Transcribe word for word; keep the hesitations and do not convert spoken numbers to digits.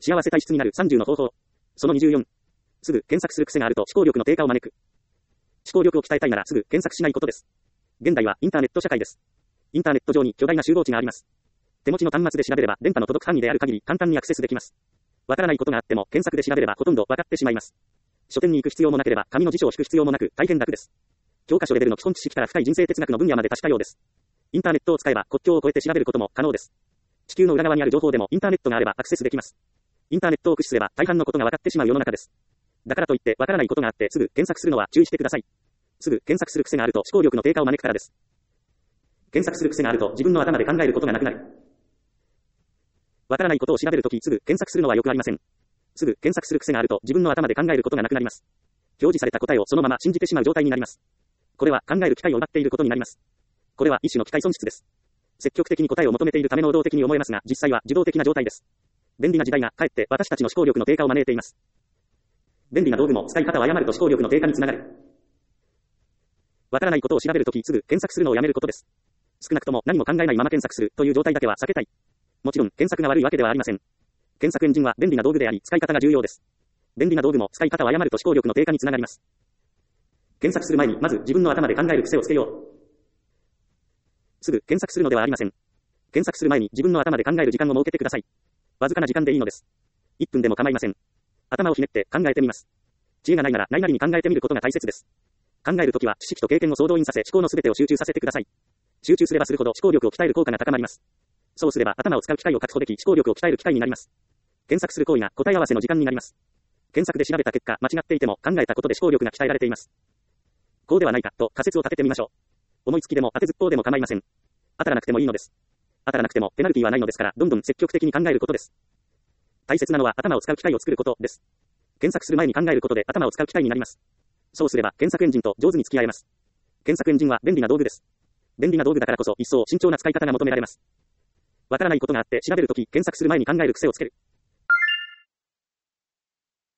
幸せ体質になるさんじゅうの方法。そのにじゅうよん。すぐ検索する癖があると思考力の低下を招く。思考力を鍛えたいならすぐ検索しないことです。現代はインターネット社会です。インターネット上に巨大な集合値があります。手持ちの端末で調べれば電波の届く範囲である限り簡単にアクセスできます。わからないことがあっても検索で調べればほとんどわかってしまいます。書店に行く必要もなければ紙の辞書を引く必要もなく大変楽です。教科書レベルの基本知識から深い人生哲学の分野まで達したようです。インターネットを使えば国境を越えて調べることも可能です。地球の裏側にある情報でもインターネットがあればアクセスできます。インターネットを駆使すれば大半のことが分かってしまう世の中です。だからといってわからないことがあってすぐ検索するのは注意してください。すぐ検索する癖があると思考力の低下を招くからです。検索する癖があると自分の頭で考えることがなくなる。わからないことを調べるときすぐ検索するのはよくありません。すぐ検索する癖があると自分の頭で考えることがなくなります。表示された答えをそのまま信じてしまう状態になります。これは考える機会を奪っていることになります。これは一種の機会損失です。積極的に答えを求めているため能動的に思えますが、実際は受動的な状態です。便利な時代がかえって私たちの思考力の低下を招いています。便利な道具も使い方を誤ると思考力の低下につながる。わからないことを調べるときすぐ検索するのをやめることです。少なくとも何も考えないまま検索するという状態だけは避けたい。もちろん検索が悪いわけではありません。検索エンジンは便利な道具であり使い方が重要です。便利な道具も使い方を誤ると思考力の低下につながります。検索する前にまず自分の頭で考える癖をつけよう。すぐ検索するのではありません。検索する前に自分の頭で考える時間を設けてください。わずかな時間でいいのです。いっぷんでも構いません。頭をひねって考えてみます。知恵がないならないなりに考えてみることが大切です。考えるときは知識と経験を総動員させ思考のすべてを集中させてください。集中すればするほど思考力を鍛える効果が高まります。そうすれば頭を使う機会を確保でき思考力を鍛える機会になります。検索する行為が答え合わせの時間になります。検索で調べた結果間違っていても考えたことで思考力が鍛えられています。こうではないかと仮説を立ててみましょう。思いつきでも当てずっぽうでも構いません。当たらなくてもいいのです。当たらなくてもペナルティはないのですからどんどん積極的に考えることです。大切なのは頭を使う機会を作ることです。検索する前に考えることで頭を使う機会になります。そうすれば検索エンジンと上手に付き合えます。検索エンジンは便利な道具です。便利な道具だからこそ一層慎重な使い方が求められます。わからないことがあって調べるとき検索する前に考える癖をつける。